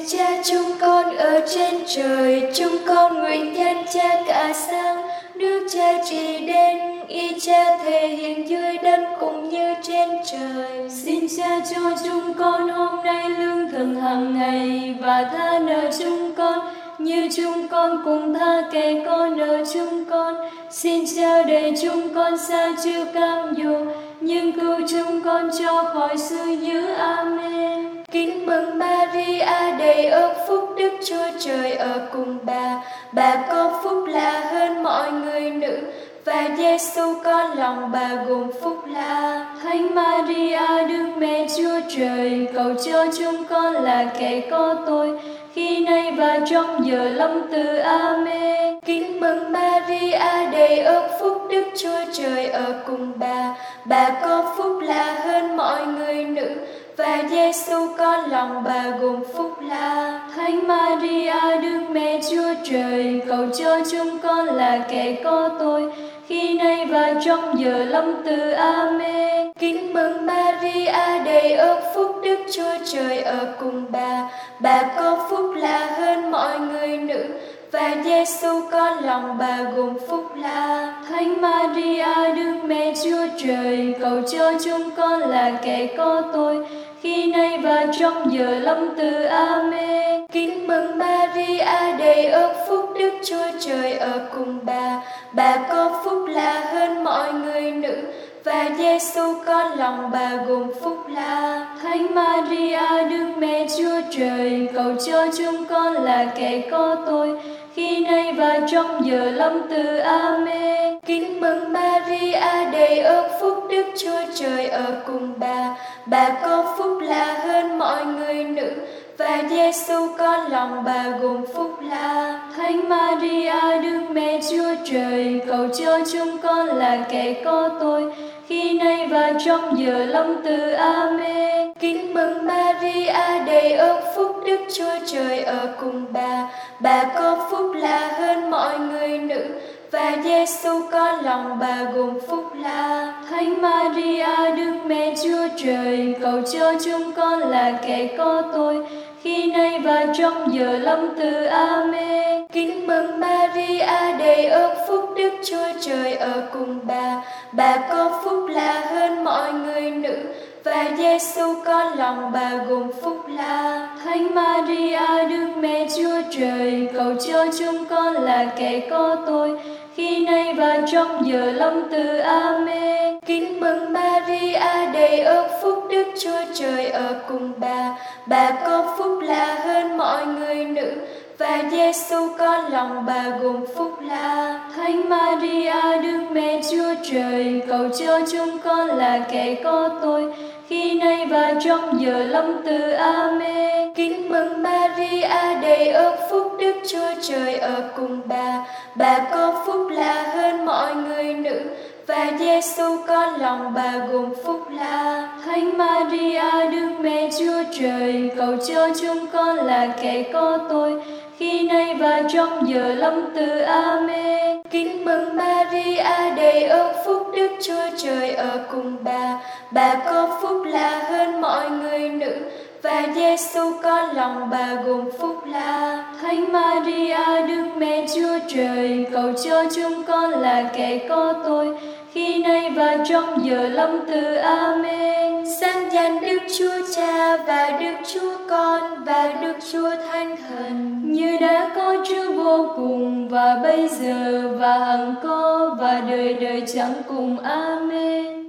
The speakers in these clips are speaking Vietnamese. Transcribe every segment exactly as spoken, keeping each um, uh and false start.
Cha chúng con ở trên trời, chúng con nguyện nhân Cha cả sáng. Nước Cha trị đến, ý Cha thể hiện dưới đất cũng như trên trời. Xin Cha cho chúng con hôm nay lương thực hàng ngày, và tha nợ chúng con như chúng con cũng tha kẻ có nợ chúng con. Xin Cha để chúng con xa chịu cam dỗ, nhưng cứu chúng con cho khỏi sự dữ. Amen. Kính mừng Maria, đầy ơn phúc, Đức Chúa Trời ở cùng bà. Bà có phúc lạ hơn mọi người nữ, và Giêsu con lòng bà gồm phúc lạ. Thánh Maria, Đức Mẹ Chúa Trời, cầu cho chúng con là kẻ có tội, khi nay và trong giờ lâm tử. Amen. Kính mừng Maria, đầy ơn phúc, Đức Chúa Trời ở cùng bà. Bà có phúc lạ hơn mọi người nữ, và Giêsu con lòng bà gồm phúc lạ. Thánh Maria, Đức Mẹ Chúa Trời, cầu cho chúng con là kẻ có tội, khi nay và trong giờ lâm tử. Amen. Kính mừng Maria, đầy ơn phúc, Đức Chúa Trời ở cùng bà. Bà có phúc lạ hơn mọi người nữ, và Giêsu con lòng bà gồm phúc lạ. Thánh Maria, Đức Mẹ Chúa Trời, cầu cho chúng con là kẻ có tội, khi nay và trong giờ lâm tử. Amen. Kính mừng Maria, đầy ơn phúc, Đức Chúa Trời ở cùng bà. Bà có phúc lạ hơn mọi người nữ, và Giêsu con lòng bà gồm phúc lạ. Thánh Maria, Đức Mẹ Chúa Trời, cầu cho chúng con là kẻ có tội, khi nay và trong giờ lâm tử. Amen. Kính mừng Maria, đầy ơn phúc, Đức Chúa Trời ở cùng bà. Bà có phúc lạ hơn mọi người nữ, và Giêsu con lòng bà gồm phúc lạ. Thánh Maria, Đức Mẹ Chúa Trời, cầu cho chúng con là kẻ có tội, khi nay và trong giờ lâm tử. Amen. Kính mừng Maria, đầy ơn phúc, Đức Chúa Trời ở cùng bà. Bà có phúc lạ hơn mọi người nữ, và Giêsu con lòng bà gồm phúc lạ. Thánh Maria, Đức Mẹ Chúa Trời, cầu cho chúng con là kẻ có tội, khi nay và trong giờ lâm tử. Amen. Kính mừng Maria, đầy ơn phúc, Đức Chúa Trời ở cùng bà. Bà có phúc lạ hơn mọi người nữ, và Giêsu con lòng bà gồm phúc lạ. Thánh Maria, Đức Mẹ Chúa Trời, cầu cho chúng con là kẻ có tội, khi nay và trong giờ lâm tử. Amen. Kính mừng Maria, đầy ơn phúc, Đức Chúa Trời ở cùng bà. Bà có phúc lạ hơn mọi người nữ, và Giêsu con lòng bà gồm phúc lạ. Thánh Maria, Đức Mẹ Chúa Trời, cầu cho chúng con là kẻ có tội, khi nay và trong giờ lâm tử. Amen. Kính mừng Maria, đầy ơn phúc, Đức Chúa Trời ở cùng bà. Bà có phúc lạ hơn mọi người nữ, và Giêsu con lòng bà gồm phúc lạ. Thánh Maria, Đức Mẹ Chúa Trời, cầu cho chúng con là kẻ có tội, khi nay và trong giờ lâm tử. Amen. Kính mừng Maria, đầy ơn phúc, Đức Chúa Trời ở cùng bà. Bà có phúc lạ hơn mọi người nữ, và Giêsu con lòng bà gồm phúc lạ. Thánh Maria, Đức Mẹ Chúa Trời, cầu cho chúng con là kẻ có tội, khi nay và trong giờ lâm tử. Amen. Sáng danh Đức Chúa Cha và Đức Chúa Con và Đức Chúa Thánh Thần, như đã có trước vô cùng, và bây giờ và hằng có, và đời đời chẳng cùng. Amen.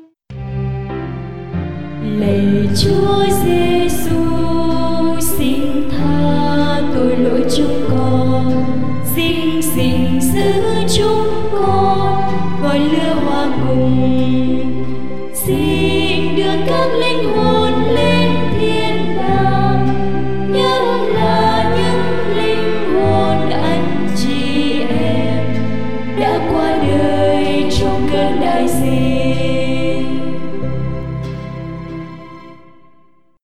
Lạy Chúa Giêsu, xin tha tội lỗi chúng con, xin